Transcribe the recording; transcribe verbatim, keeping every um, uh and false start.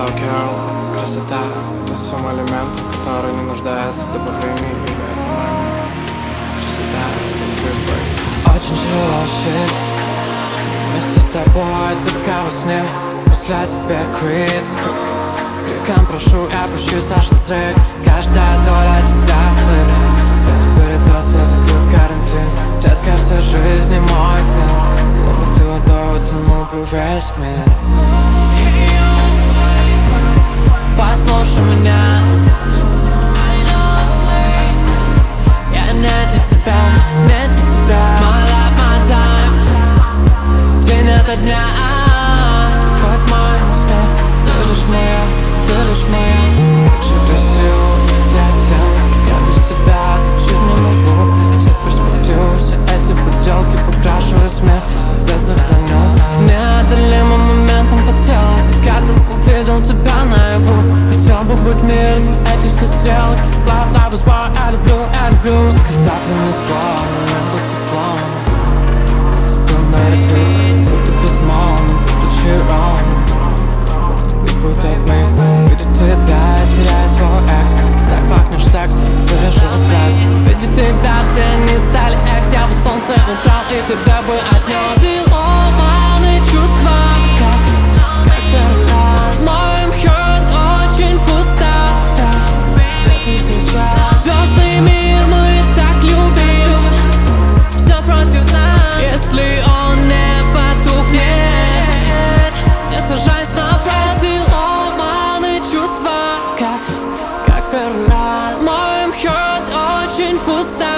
Hello, girl, красота — это сумма элементов, которые не нуждаются в добавлении или отнимании. Красота — это ты, бэй. Очень тяжело жить вместе с тобой, только во сне. После тебя крик, крик, криком прошу, я пущу Сашу срык. Каждая доля тебя флип. Это передоз, я закрыт карантин. Детка, вся жизнь не мой фильм. Было бы ты водой, утонул бы весь мир. Послушай меня, я нет тебя, нет тебя. My life, my time, день ото дня, как в моем сне. Ты лишь моя, ты лишь моя. Как же красиво эти оттенки, я без тебя так жить не могу. Все перспективы, все эти поделки покрашу в смех, я сохраню. Неодолимым моментом по телу закатом увидел тебя наяву. Хотел бы быть мирным, эти все стрелки. Love, love is war, я люблю, я люблю. Сказав мне слово, но будто слон. Зацепил на репит, будто безмолвным, будучи ровным. Будто мы, видя тебя, теряя свой экс. Ты так пахнешь сексом, пережил стресс. Видя тебя, все они стали экс. Я бы солнце украл и тебя бы отнес. Целованные чувства, как, как первый раз. Мой heart очень пусто. Где ты сейчас? Звездный мир мы так любим. Все против нас. Если он не потухнет, не сажайся на пресс. Целованные чувства, как, как первый раз. Мой heart очень пусто.